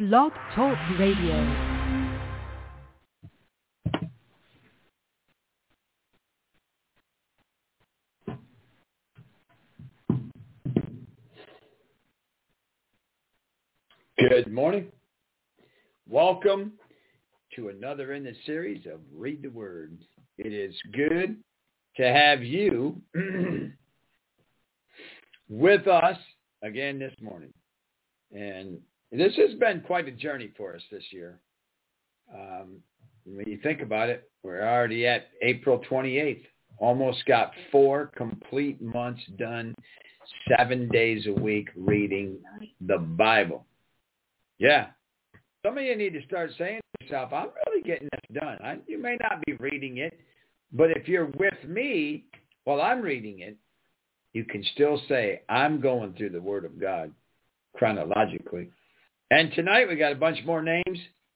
Blog Talk Radio. Good morning. Welcome to another in the series of Read the Word. It is good to have you with us again this morning. And this has been quite a journey for us this year. When you think about it, we're already at April 28th. Almost got 4 complete months done, 7 days a week reading the Bible. Yeah. Some of you need to start saying to yourself, I'm really getting this done. You may not be reading it, but if you're with me while I'm reading it, you can still say, I'm going through the Word of God chronologically. And tonight we got a bunch more names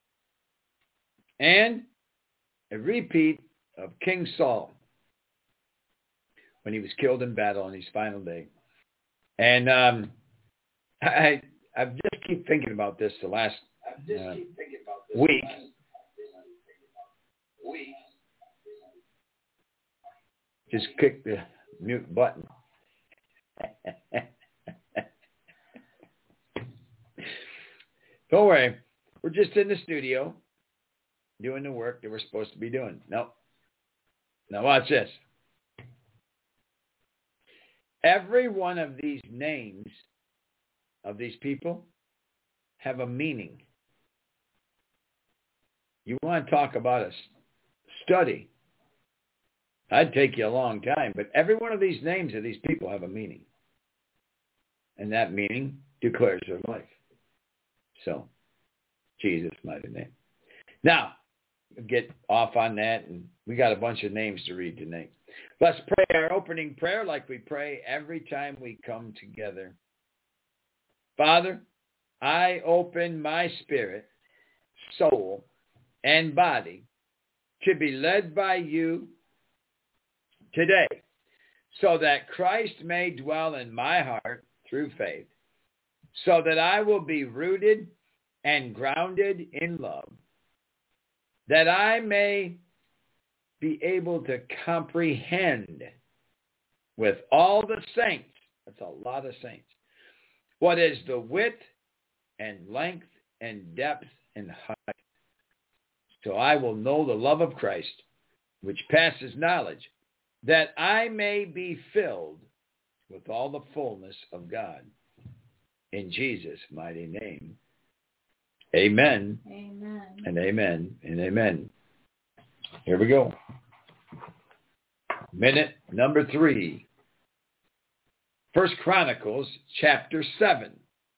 and a repeat of King Saul when he was killed in battle on his final day. And I just keep thinking about this the last week. Just click the mute button. Don't worry. We're just in the studio doing the work that we're supposed to be doing. Nope. Now watch this. Every one of these names of these people have a meaning. You want to talk about a study? I'd take you a long time, but every one of these names of these people have a meaning. And that meaning declares their life. So, Jesus' mighty name. Now, get off on that, and we got a bunch of names to read tonight. Let's pray our opening prayer like we pray every time we come together. Father, I open my spirit, soul, and body to be led by you today, so that Christ may dwell in my heart through faith, so that I will be rooted and grounded in love, that I may be able to comprehend with all the saints, that's a lot of saints, what is the width and length and depth and height, so I will know the love of Christ, which passes knowledge, that I may be filled with all the fullness of God. In Jesus' mighty name. Amen. Amen. And amen. And amen. Here we go. Minute number 3. 1 Chronicles chapter 7.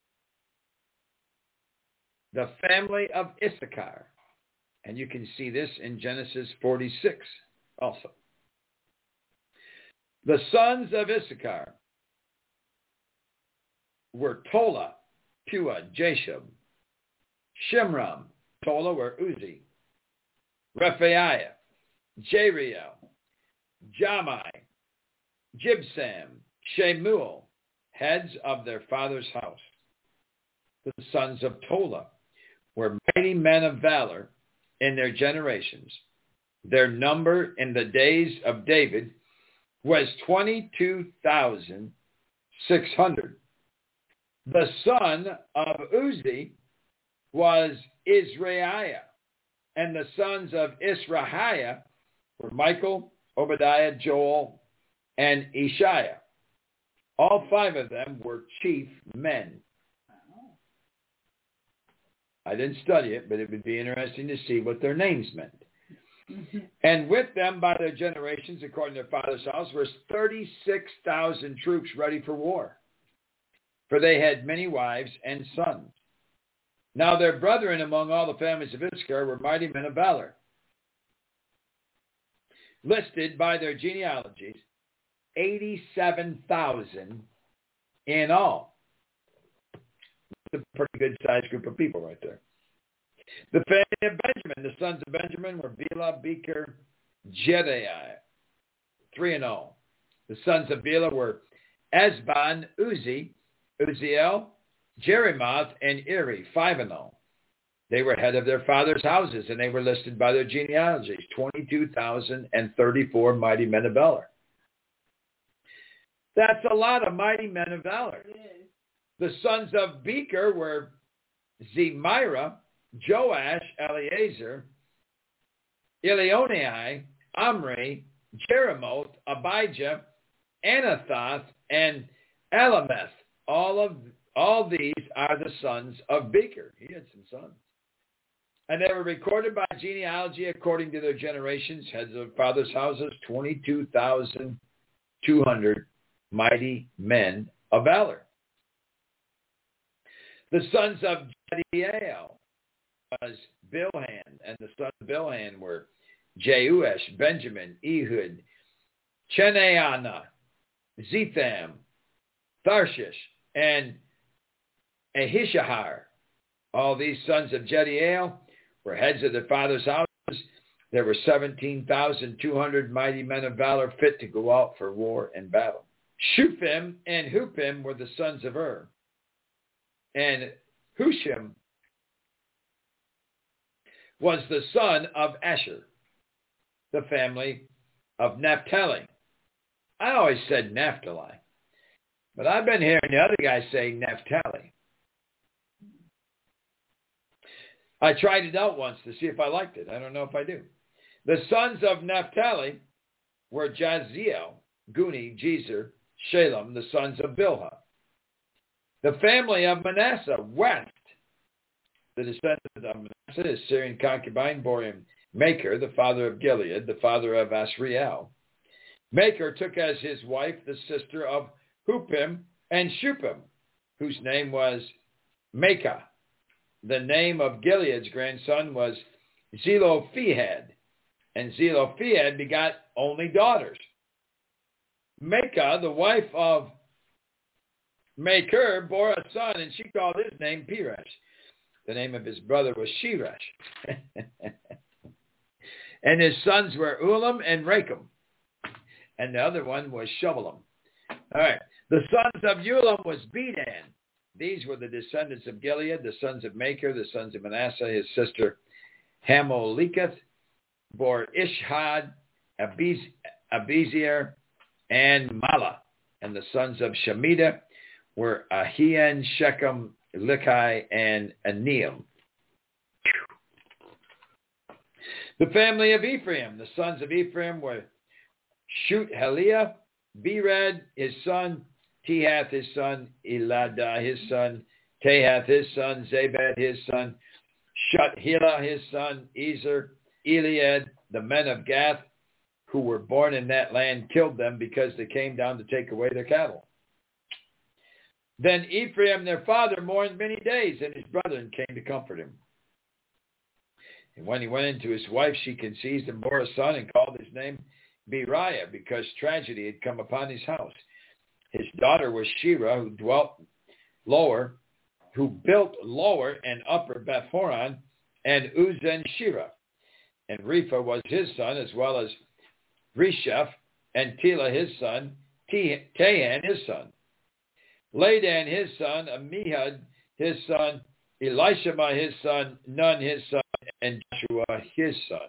The family of Issachar. And you can see this in Genesis 46 also. The sons of Issachar were Tola, Pua, Jashub, Shimram, Tola were Uzi, Rephaiah, Jeriel, Jamai, Jibsam, Shemuel, heads of their father's house. The sons of Tola were mighty men of valor in their generations. Their number in the days of David was 22,600. The son of Uzi was Israiah, and the sons of Israiah were Michael, Obadiah, Joel, and Ishiah. All 5 of them were chief men. I didn't study it, but it would be interesting to see what their names meant. And with them, by their generations, according to their father's house, was 36,000 troops ready for war. For they had many wives and sons. Now their brethren among all the families of Issachar were mighty men of valor, listed by their genealogies, 87,000 in all. It's a pretty good-sized group of people right there. The family of Benjamin, the sons of Benjamin were Bela, Becher, Jedaiah, 3 in all. The sons of Bela were Esban, Uzi, Uziel, Jerimoth, and Eri, 5 in all. They were head of their fathers' houses, and they were listed by their genealogies, 22,034 mighty men of valor. That's a lot of mighty men of valor. The sons of Becher were Zemira, Joash, Eleazar, Elionai, Omri, Jeremoth, Abijah, Anathoth, and Alameth. All these are the sons of Becher. He had some sons. And they were recorded by genealogy according to their generations, heads of fathers' houses, 22,200 mighty men of valor. The sons of Jediael was Bilhan, and the sons of Bilhan were Jeush, Benjamin, Ehud, Chenaanah, Zetham, Tharshish, and Ahishahar. All these sons of Jediael were heads of their fathers' houses. There were 17,200 mighty men of valor fit to go out for war and battle. Shuphim and Hupim were the sons of and Hushim was the son of Asher, the family of Naphtali. I always said Naphtali, but I've been hearing the other guys say Naphtali. I tried it out once to see if I liked it. I don't know if I do. The sons of Naphtali were Jaziel, Guni, Jezer, Shalem, the sons of Bilhah. The family of Manasseh, west. The descendant of Manasseh, his Syrian concubine, bore him Machir, the father of Gilead, the father of Asriel. Machir took as his wife the sister of Hupim and Shupim, whose name was Maacah. The name of Gilead's grandson was Zelophehad, and Zelophehad begot only daughters. Maacah, the wife of Machir, bore a son, and she called his name Peresh. The name of his brother was Sheresh. And his sons were Ulam and Rakem. And the other one was Shovelim. All right. The sons of Ulam was Bedan. These were the descendants of Gilead, the sons of Machir, the sons of Manasseh. His sister Hamoleketh bore Ishhad, Abizer, and Mala. And the sons of Shemida were Ahian, Shechem, Likai, and Aneam. The family of Ephraim. The sons of Ephraim were Shut-Heliah, Bered, his son, Tehath, his son, Eladah, his son, Tehath, his son, Zabad, his son, Shut-Helah, his son, Ezer, Eliad. The men of Gath who were born in that land killed them because they came down to take away their cattle. Then Ephraim, their father, mourned many days, and his brethren came to comfort him. And when he went into his wife, she conceived and bore a son and called his name Beriah, because tragedy had come upon his house. His daughter was Shira, who built lower and upper Beth-horon, and Uzen Shira. And Repha was his son, as well as Resheph, and Tela his son, Tahan his son. Ladan his son, Amihud his son, Elishama his son, Nun his son, and Joshua his son.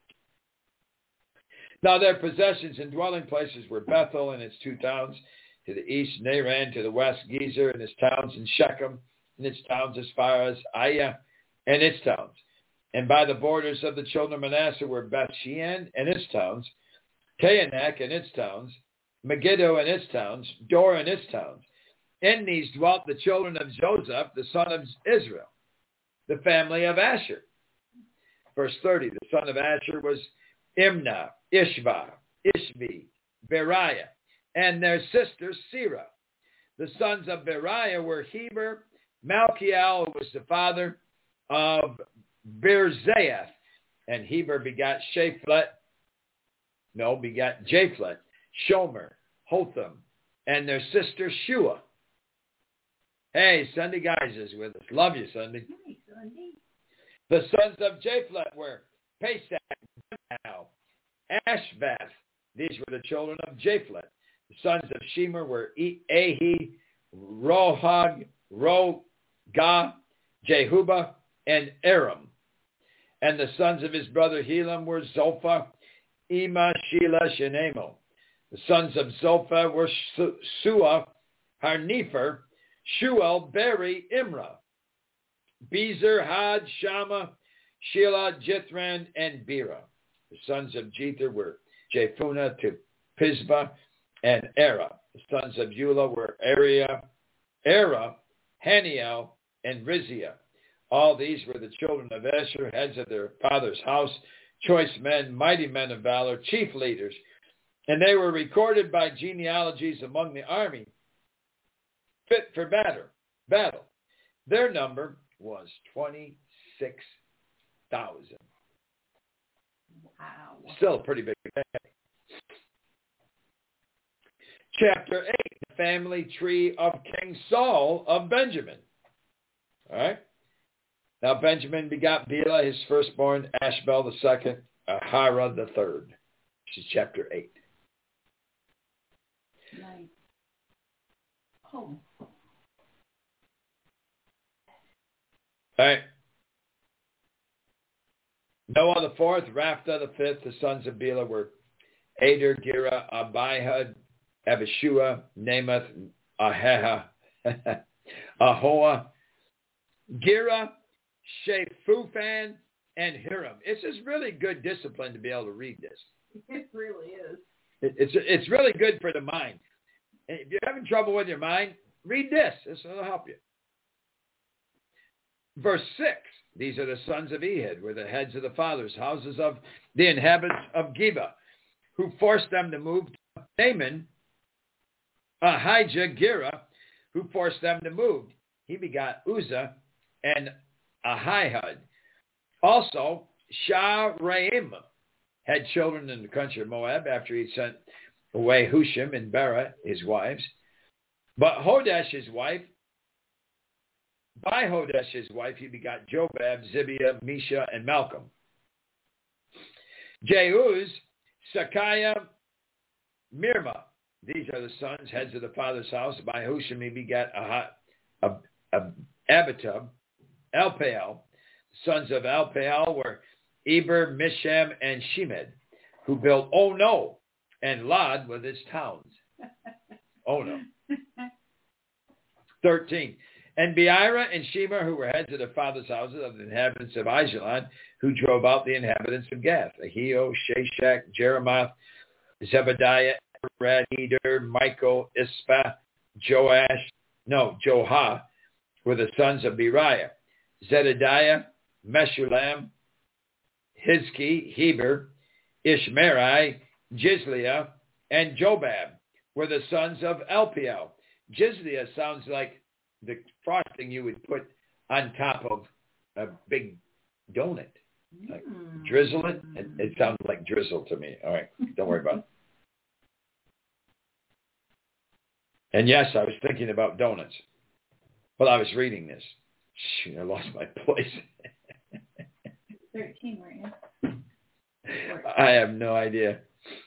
Now their possessions and dwelling places were Bethel and its 2 towns, to the east Naran, to the west Gezer and its towns, and Shechem and its towns as far as Aiah and its towns. And by the borders of the children of Manasseh were Beth-shean and its towns, Taanach and its towns, Megiddo and its towns, Dor and its towns. In these dwelt the children of Joseph, the son of Israel, the family of Asher. Verse 30, the son of Asher was Imnah, Ishva, Ishvi, Beriah, and their sister Serah. The sons of Beriah were Heber, Malchiel, who was the father of Birzaeth, and Heber begot Japhet, Shomer, Hotham, and their sister Shua. Hey, Sunday guys is with us. Love you, Sunday. Hey, Sunday. The sons of Japhet were Pesach, Ashvath. These were the children of Japhet. The sons of Shemer were Ahi, Rohag, Rogah, Jehuba, and Aram. And the sons of his brother Helam were Zophah, Ema, Shelah, Shenemo. The sons of Zophah were Suah, Harnefer, Shuel, Beri, Imrah, Bezer, Had, Shammah, Shelah, Jithran, and Bera. The sons of Jether were Jephunneh to Pisbah and Era. The sons of Eula were Era, Haniel, and Rizia. All these were the children of Asher, heads of their father's house, choice men, mighty men of valor, chief leaders. And they were recorded by genealogies among the army, fit for battle. Their number was 26,000. Wow. Still a pretty big family. Chapter 8, the family tree of King Saul of Benjamin. All right. Now Benjamin begot Bela, his firstborn, Ashbel the second, Ahara the third. This is chapter 8. Nice. Oh. All right. Noah the fourth, Raphtha the fifth. The sons of Bela were Ader, Gera, Abihud, Abishua, Namath, Aheha, Ahoa, Gera, Shephufan, and Hiram. It's just really good discipline to be able to read this. It really is. It's really good for the mind. And if you're having trouble with your mind, read this. This will help you. Verse 6, these are the sons of Ehud, were the heads of the fathers' houses of the inhabitants of Geba, who forced them to move to Naaman, Ahijah, Gera, who forced them to move. He begot Uzzah and Ahihud. Also, Shah-Raim had children in the country of Moab after he sent away Hushim and Bera, his wives. But by Hodesh's wife, he begot Jobab, Zibiah, Misha, and Malcolm. Jeuz, Sakiah, Mirma. These are the sons, heads of the father's house. By Hushim, he begat Abitub, Elpaal. The sons of Elpaal were Eber, Misham, and Shemed, who built Ono and Lod with its towns. Ono. 13. And Beira and Shema, who were heads of the fathers' houses of the inhabitants of Ajalon, who drove out the inhabitants of Gath. Ahio, Shashak, Jeremoth, Zebediah, Arad, Eder, Michael, Ispa, Joha, were the sons of Beriah. Zedediah, Meshulam, Hizki, Heber, Ishmerai, Jizliah, and Jobab were the sons of Elpiel. Jizliah sounds like the frosting you would put on top of a big donut. Like drizzle it. It sounds like drizzle to me. All right, don't worry about it. And yes, I was thinking about donuts while I was reading this. Shoot, I lost my place. 13, weren't you? I have no idea.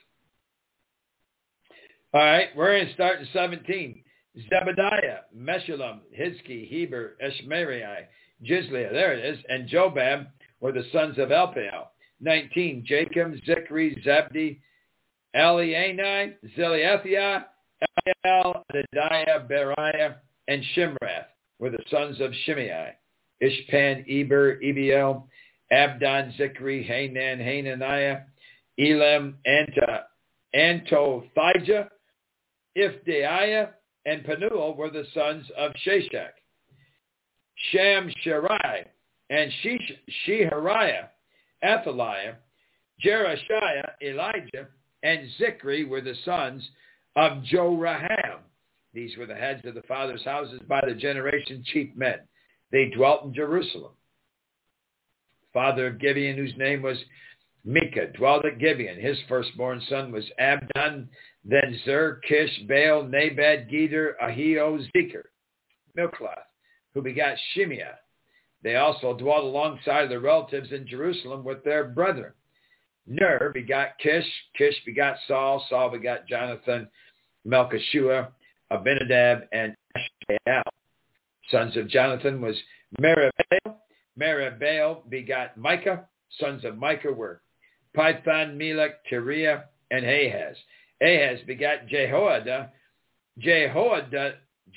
All right, we're going to start in 17. Zebediah, Meshullam, Hizki, Heber, Eshmerai, Jizliah, there it is, and Jobab were the sons of Elpaal. 19, Jacob, Zichri, Zabdi, Elianai, Zeliathiah, Eliel, Adadiah, Beriah, and Shimrath were the sons of Shimei. Ishpan, Eber, Ebiel, Abdon, Zichri, Hanan, Hananiah, Elam, Antothijah, Ifdeiah, and Penuel were the sons of Shashak. Shamsherai and Shehariah, Athaliah, Jerushiah, Elijah, and Zichri were the sons of Joraham. These were the heads of the fathers' houses by the generation chief men. They dwelt in Jerusalem. Father of Gibeon, whose name was Micah, dwelt at Gibeon. His firstborn son was Abdon, then Zer, Kish, Baal, Nabad, Geder, Ahio, Zeker, Milcloth, who begat Shimea. They also dwelt alongside of their relatives in Jerusalem with their brethren. Ner begot Kish, Kish begot Saul, Saul begot Jonathan, Melchishua, Abinadab, and Ashbaal. Sons of Jonathan was Meribbaal, Meribbaal begot Micah. Sons of Micah were Python, Melech, Teriah, and Ahaz. Ahaz begot Jehoiada. Jehoiada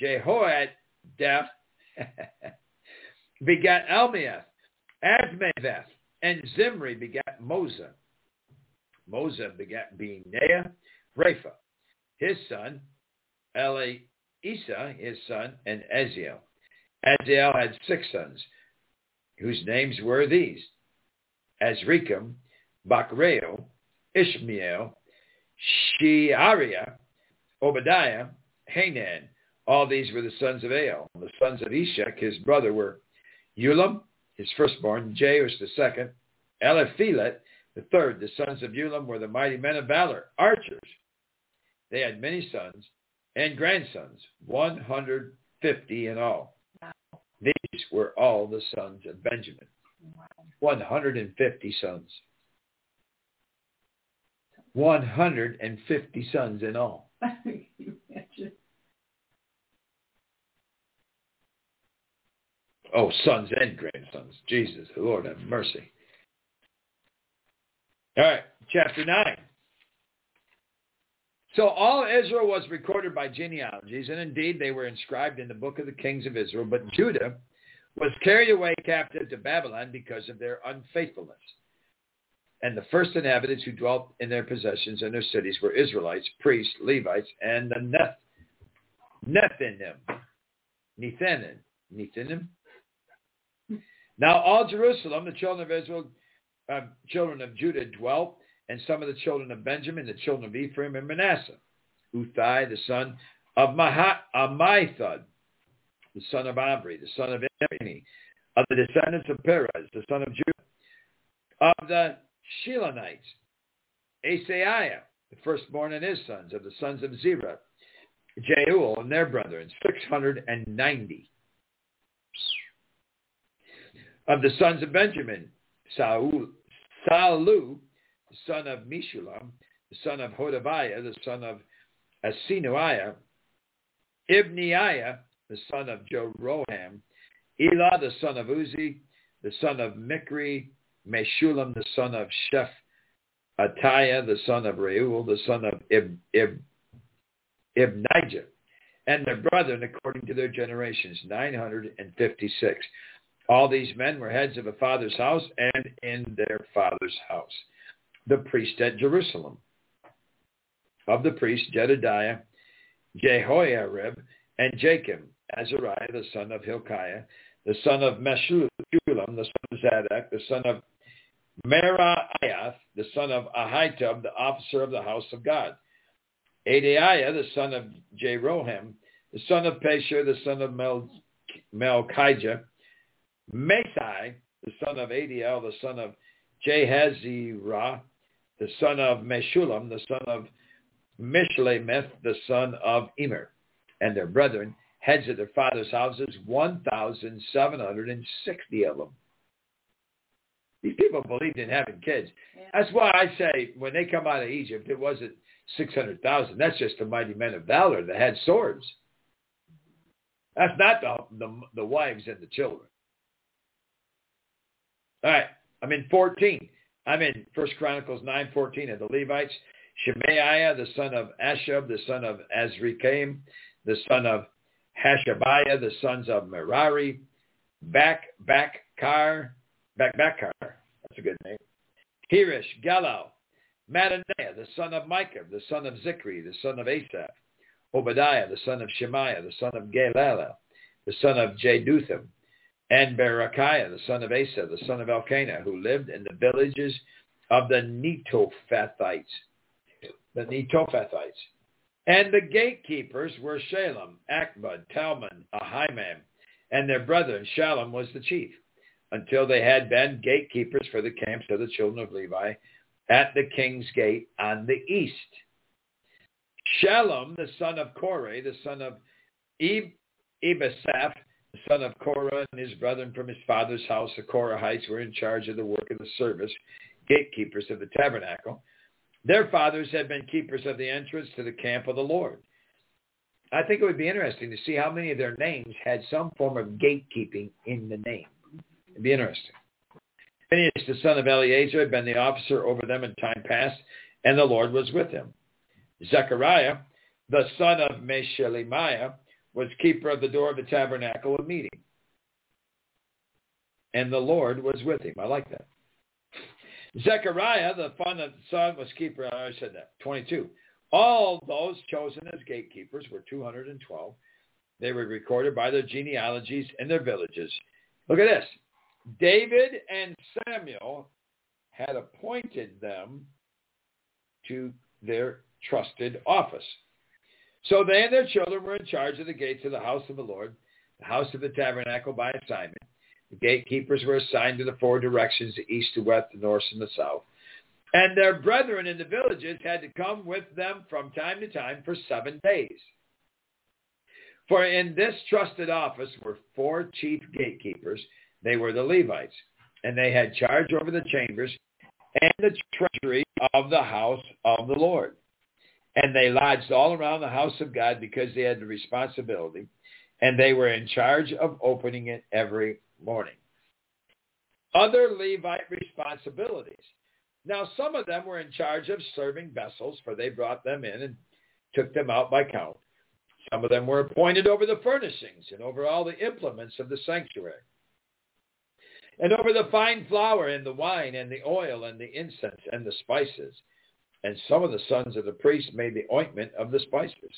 begot Elmiath. Asmaveth. And Zimri begot Moza. Moza begot Benaiah, Rapha, his son, Eleisa, his son, and Aziel. Aziel had 6 sons, whose names were these: Azrikam, Bachreo, Ishmael, Sheariah, Obadiah, Hanan. All these were the sons of El. The sons of Eshek, his brother, were Ulam, his firstborn, Jeush the second, Eliphelet the third. The sons of Ulam were the mighty men of valor, archers. They had many sons and grandsons, 150 in all. Wow. These were all the sons of Benjamin. Wow. 150 sons. 150 sons in all. Can you imagine? Oh, sons and grandsons. Jesus, the Lord have mercy. All right, chapter 9. So all Israel was recorded by genealogies, and indeed they were inscribed in the book of the kings of Israel. But Judah was carried away captive to Babylon because of their unfaithfulness. And the first inhabitants who dwelt in their possessions and their cities were Israelites, priests, Levites, and the Nethinim. Now all Jerusalem, the children of Israel, children of Judah dwelt, and some of the children of Benjamin, the children of Ephraim and Manasseh. Uthai, the son of Amithud, the son of Abri, the son of Emi, of the descendants of Perez, the son of Judah, of the Shilonites, Asaiah, the firstborn and his sons, of the sons of Zerah, Jeuel and their brethren, 690. Of the sons of Benjamin, Salu, the son of Meshulam, the son of Hodaviah, the son of Asinuiah, Ibneiah, the son of Jeroham, Elah, the son of Uzi, the son of Mikri, Meshulam, the son of Shephatiah, the son of Reuel, the son of Ibnijah, and their brethren according to their generations, 956. All these men were heads of a father's house and in their father's house. The priest at Jerusalem. Of the priests, Jedediah, Jehoiarib, and Jachim, Azariah, the son of Hilkiah, the son of Meshulam, the son of Zadok, the son of Meraiah, the son of Ahitub, the officer of the house of God. Adaiah, the son of Jeroham, the son of Pashur, the son of Melchijah, Masai, the son of Adiel, the son of Jehazirah, the son of Meshulam, the son of Mishlemeth, the son of Emer, and their brethren, heads of their fathers' houses, 1,760 of them. These people believed in having kids. Yeah. That's why I say when they come out of Egypt, it wasn't 600,000. That's just the mighty men of valor that had swords. That's not the wives and the children. All right, I'm in 14. I'm in 1 Chronicles 9:14 of the Levites. Shemaiah, the son of Ashub, the son of Azrikam, the son of Hashabiah, the sons of Merari, Bakbakar, that's a good name. Hirish, Galal, Mattaniah, the son of Micah, the son of Zikri, the son of Asaph, Obadiah, the son of Shemaiah, the son of Galala, the son of Jeduthun, and Berechiah, the son of Asa, the son of Elkanah, who lived in the villages of the Netophathites. And the gatekeepers were Shalem, Akbud, Talmon, Ahiman, and their brethren. Shalom was the chief, until they had been gatekeepers for the camps of the children of Levi at the king's gate on the east. Shalom, the son of Korah, the son of Ebasaph, the son of Korah, and his brethren from his father's house, the Korahites, were in charge of the work of the service, gatekeepers of the tabernacle. Their fathers had been keepers of the entrance to the camp of the Lord. I think it would be interesting to see how many of their names had some form of gatekeeping in the name. It'd be interesting. Phinehas, the son of Eleazar, had been the officer over them in time past, and the Lord was with him. Zechariah, the son of Meshelemiah, was keeper of the door of the tabernacle of meeting. And the Lord was with him. I like that. Zechariah, the son, was keeper. I said that. 22. All those chosen as gatekeepers were 212. They were recorded by their genealogies and their villages. Look at this. David and Samuel had appointed them to their trusted office. So they and their children were in charge of the gates of the house of the Lord, the house of the tabernacle by assignment. The gatekeepers were assigned to the four directions, the east, the west, the north, and the south. And their brethren in the villages had to come with them from time to time for 7 days. For in this trusted office were 4 chief gatekeepers. They were the Levites, and they had charge over the chambers and the treasury of the house of the Lord. And they lodged all around the house of God because they had the responsibility, and they were in charge of opening it every morning. Other Levite responsibilities. Now, some of them were in charge of serving vessels, for they brought them in and took them out by count. Some of them were appointed over the furnishings and over all the implements of the sanctuary, and over the fine flour and the wine and the oil and the incense and the spices. And some of the sons of the priests made the ointment of the spices.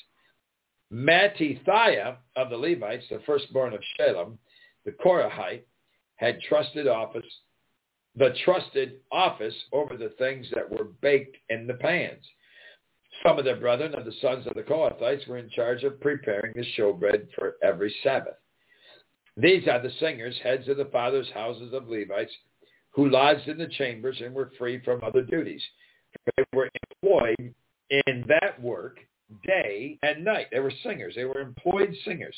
Mattithiah of the Levites, the firstborn of Shalem, the Korahite, had the trusted office over the things that were baked in the pans. Some of their brethren of the sons of the Kohathites were in charge of preparing the showbread for every Sabbath. These are the singers, heads of the fathers' houses of Levites, who lodged in the chambers and were free from other duties. They were employed in that work day and night. They were singers. They were employed singers.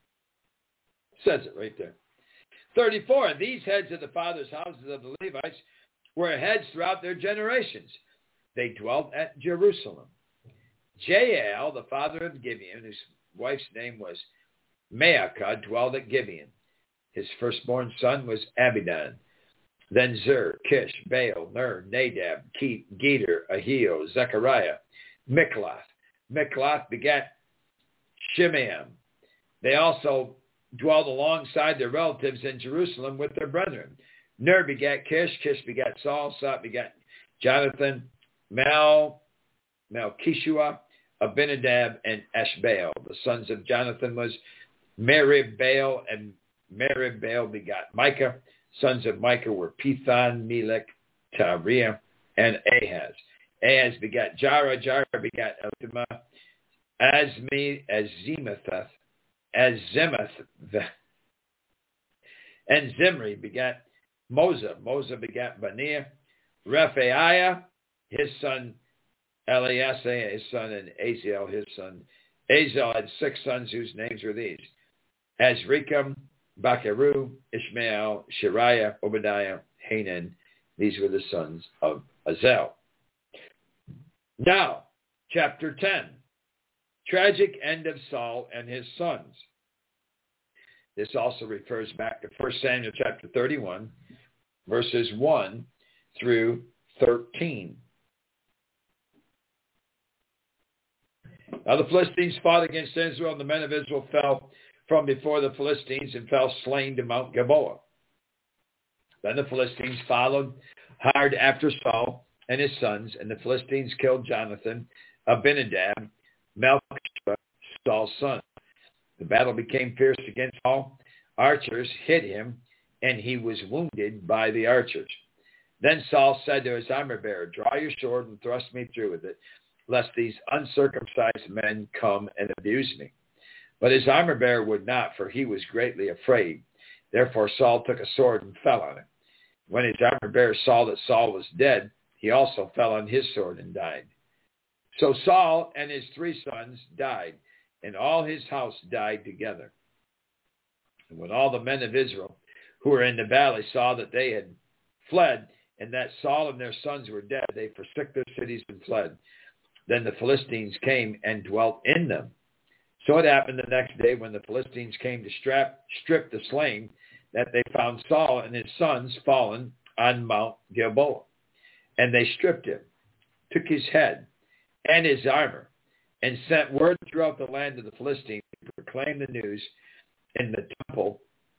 It says it right there. 34. These heads of the fathers' houses of the Levites were heads throughout their generations. They dwelt at Jerusalem. Jael, the father of Gibeon, whose wife's name was Maacah, dwelled at Gibeon. His firstborn son was Abidan. Then Zer, Kish, Baal, Ner, Nadab, Geder, Ahio, Zechariah, Mikloth. Mikloth begat Shimeam. They also dwelled alongside their relatives in Jerusalem with their brethren. Ner begat Kish, Kish begat Saul, Saul begat Jonathan, Malchishua, Abinadab, and Ashbaal. The sons of Jonathan was Merib-Baal, and Merib-Baal begat Micah. Sons of Micah were Pithon, Melech, Tariah, and Ahaz. Ahaz begat Jara, Jara begat Eltimah, Azimeth, and Zimri begat Moza. Moza begat Baniah, Rephaiah, his son Eleazar, his son, and Aziel, his son. Aziel had 6 sons whose names were these: Azrikam, Bacheru, Ishmael, Shariah, Obadiah, Hanan. These were the sons of Azel. Now, chapter 10. Tragic end of Saul and his sons. This also refers back to 1 Samuel chapter 31, verses 1 through 13. Now the Philistines fought against Israel, and the men of Israel fell from before the Philistines and fell slain to Mount Gilboa. Then the Philistines followed hard after Saul and his sons, and the Philistines killed Jonathan, Abinadab, Malchishua, Saul's son. The battle became fierce against Saul. Archers hit him, and he was wounded by the archers. Then Saul said to his armor-bearer, "Draw your sword and thrust me through with it, lest these uncircumcised men come and abuse me." But his armor-bearer would not, for he was greatly afraid. Therefore Saul took a sword and fell on it. When his armor-bearer saw that Saul was dead, he also fell on his sword and died. So Saul and his 3 sons died, and all his house died together. And when all the men of Israel who were in the valley saw that they had fled, and that Saul and their sons were dead, they forsook their cities and fled. Then the Philistines came and dwelt in them. So it happened the next day, when the Philistines came to strip the slain, that they found Saul and his sons fallen on Mount Gilboa. And they stripped him, took his head and his armor, and sent word throughout the land of the Philistines to proclaim the news in the temple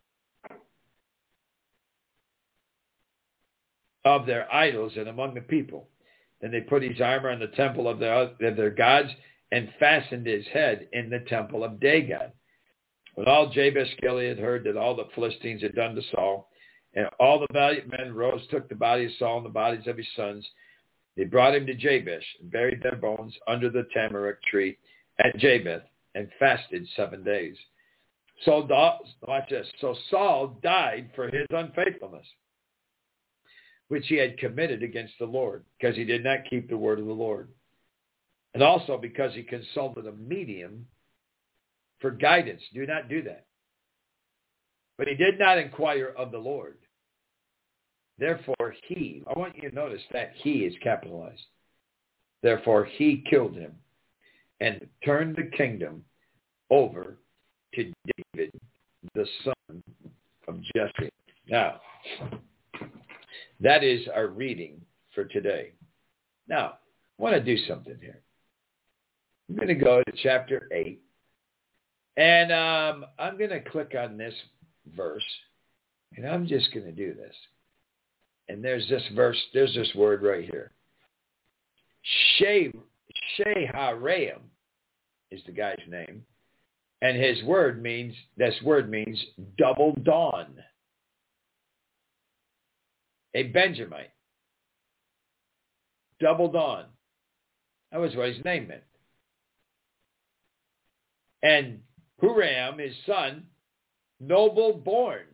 of their idols and among the people. Then they put his armor in the temple of their gods and fastened his head in the temple of Dagon. When all Jabesh Gilead heard that all the Philistines had done to Saul, and all the valiant men rose, took the body of Saul and the bodies of his sons, they brought him to Jabesh and buried their bones under the tamarisk tree at Jabesh and fasted 7 days. So watch this. So Saul died for his unfaithfulness, which he had committed against the Lord, because he did not keep the word of the Lord. And also because he consulted a medium for guidance. Do not do that. But he did not inquire of the Lord. Therefore I want you to notice that he is capitalized. Therefore he killed him and turned the kingdom over to David, the son of Jesse. Now, that is our reading for today. Now, I want to do something here. I'm going to go to chapter 8, and I'm going to click on this verse, and I'm just going to do this. And there's this verse, there's this word right here. Sheharaim is the guy's name, and this word means double dawn. A Benjamite. Double dawn. That was what his name meant. And Huram, his son, noble born.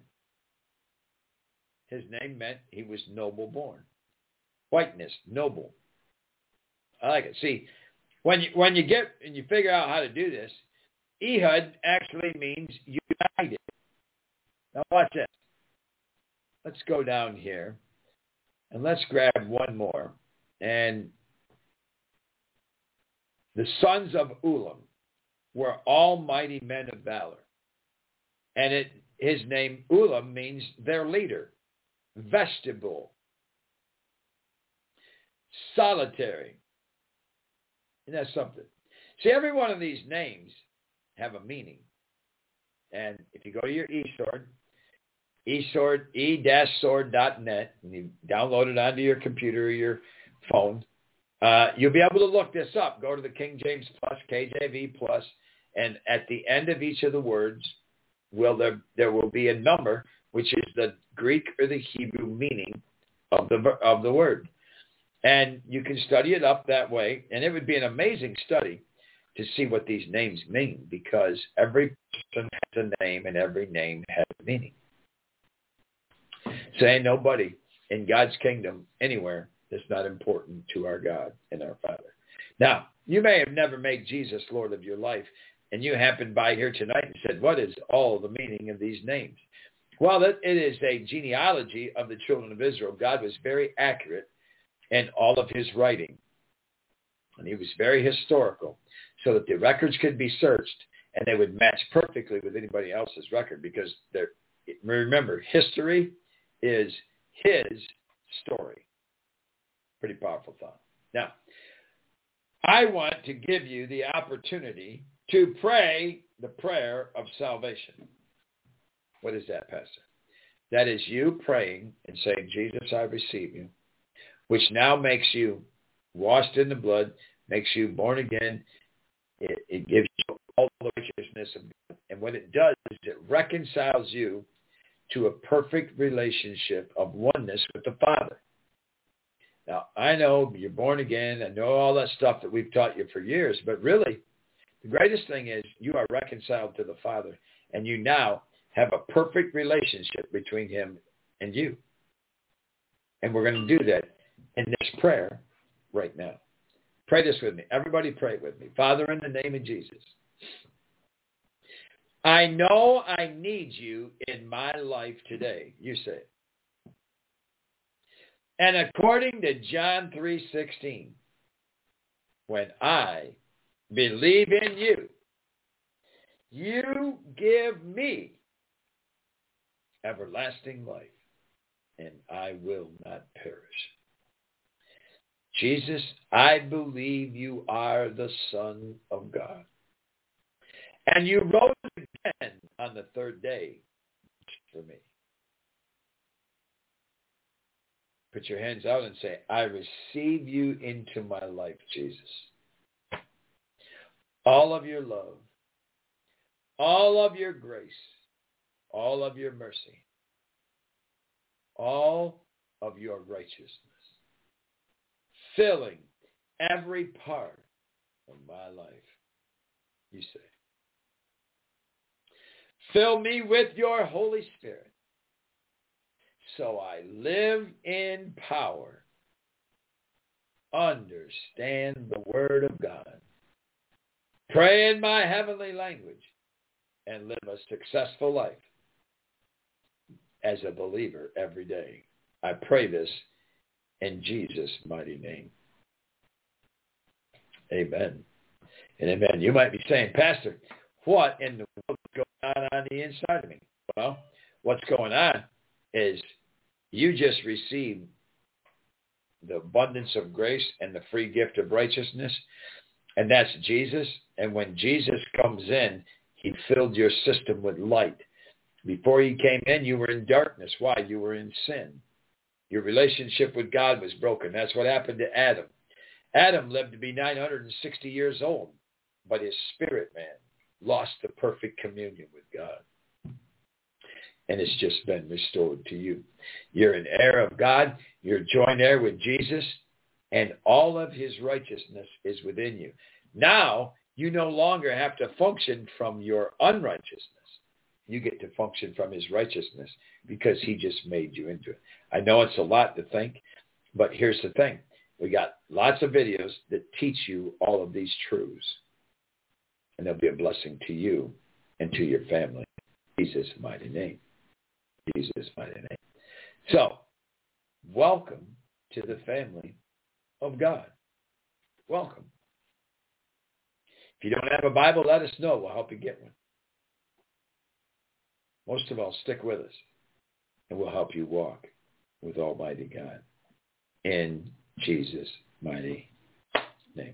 His name meant he was noble born. Whiteness, noble. I like it. See, when you get and you figure out how to do this, Ehud actually means united. Now watch this. Let's go down here and let's grab one more. And the sons of Ulam were almighty men of valor. And his name, Ulam, means their leader, vestibule, solitary. Isn't that something? See, every one of these names have a meaning. And if you go to your eSword, e-sword.net, and you download it onto your computer or your phone, you'll be able to look this up. Go to the King James Plus, KJV Plus, and at the end of each of the words, there will be a number, which is the Greek or the Hebrew meaning of the word. And you can study it up that way, and it would be an amazing study to see what these names mean, because every person has a name and every name has a meaning. So ain't nobody in God's kingdom anywhere that's not important to our God and our Father. Now, you may have never made Jesus Lord of your life, and you happened by here tonight and said, what is all the meaning of these names? Well, it is a genealogy of the children of Israel. God was very accurate in all of his writing, and he was very historical, so that the records could be searched, and they would match perfectly with anybody else's record, because remember, history is his story. Pretty powerful thought. Now, I want to give you the opportunity to pray the prayer of salvation. What is that, Pastor? That is you praying and saying, Jesus, I receive you, which now makes you washed in the blood, makes you born again. It gives you all the righteousness of God. And what it does is it reconciles you to a perfect relationship of oneness with the Father. Now, I know you're born again. I know all that stuff that we've taught you for years, but really, the greatest thing is you are reconciled to the Father, and you now have a perfect relationship between him and you. And we're going to do that in this prayer right now. Pray this with me. Everybody pray with me. Father, in the name of Jesus, I know I need you in my life today. You say it. And according to John 3:16, when I believe in you, you give me everlasting life, and I will not perish. Jesus, I believe you are the Son of God. And you rose again on the third day for me. Put your hands out and say, I receive you into my life, Jesus. All of your love, all of your grace, all of your mercy, all of your righteousness, filling every part of my life. You say, fill me with your Holy Spirit so I live in power, understand the Word of God, pray in my heavenly language, and live a successful life as a believer every day. I pray this in Jesus' mighty name. Amen and amen. You might be saying, Pastor, what in the world is going on the inside of me? Well, what's going on is you just received the abundance of grace and the free gift of righteousness, and that's Jesus. And when Jesus comes in, he filled your system with light. Before he came in, you were in darkness. Why? You were in sin. Your relationship with God was broken. That's what happened to Adam. Adam lived to be 960 years old, but his spirit man lost the perfect communion with God. And it's just been restored to you. You're an heir of God. You're joint heir with Jesus, and all of his righteousness is within you. Now, you no longer have to function from your unrighteousness. You get to function from his righteousness because he just made you into it. I know it's a lot to think, but here's the thing. We got lots of videos that teach you all of these truths, and they'll be a blessing to you and to your family. In Jesus' mighty name. Jesus' mighty name. So, welcome to the family of God. Welcome. If you don't have a Bible, let us know. We'll help you get one. Most of all, stick with us, and we'll help you walk with Almighty God in Jesus' mighty name.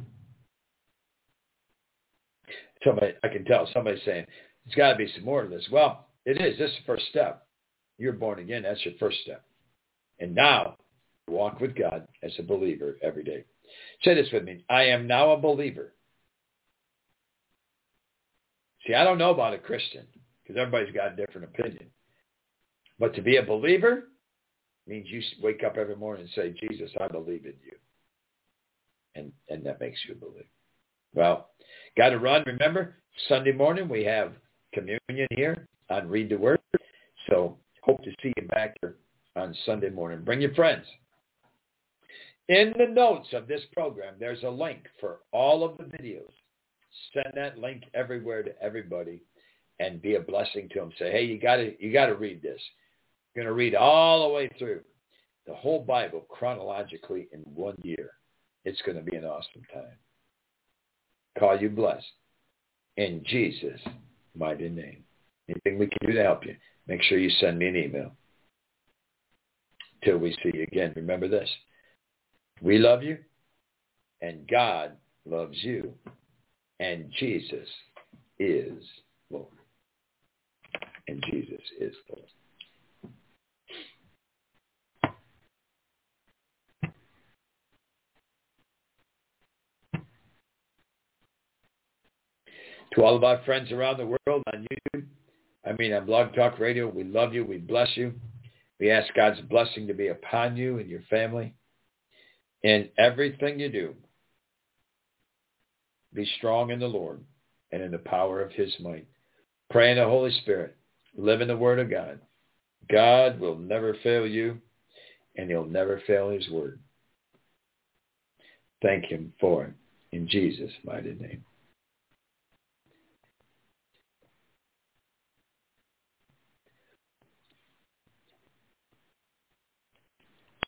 Somebody, I can tell somebody's saying, there's got to be some more to this. Well, it is. This is the first step. You're born again. That's your first step. And now, walk with God as a believer every day. Say this with me. I am now a believer. See, I don't know about a Christian because everybody's got a different opinion. But to be a believer means you wake up every morning and say, Jesus, I believe in you. And that makes you a believer. Well, got to run. Remember, Sunday morning we have communion here on Read the Word. So hope to see you back here on Sunday morning. Bring your friends. In the notes of this program, there's a link for all of the videos. Send that link everywhere to everybody and be a blessing to them. Say, hey, you got to read this. You're going to read all the way through the whole Bible chronologically in 1 year. It's going to be an awesome time. Call you blessed in Jesus' mighty name. Anything we can do to help you, make sure you send me an email. Till we see you again, remember this. We love you, and God loves you, and Jesus is Lord. And Jesus is Lord. To all of our friends around the world on YouTube, on Blog Talk Radio, we love you. We bless you. We ask God's blessing to be upon you and your family. In everything you do, be strong in the Lord and in the power of his might. Pray in the Holy Spirit. Live in the Word of God. God will never fail you, and he'll never fail his word. Thank him for it in Jesus' mighty name.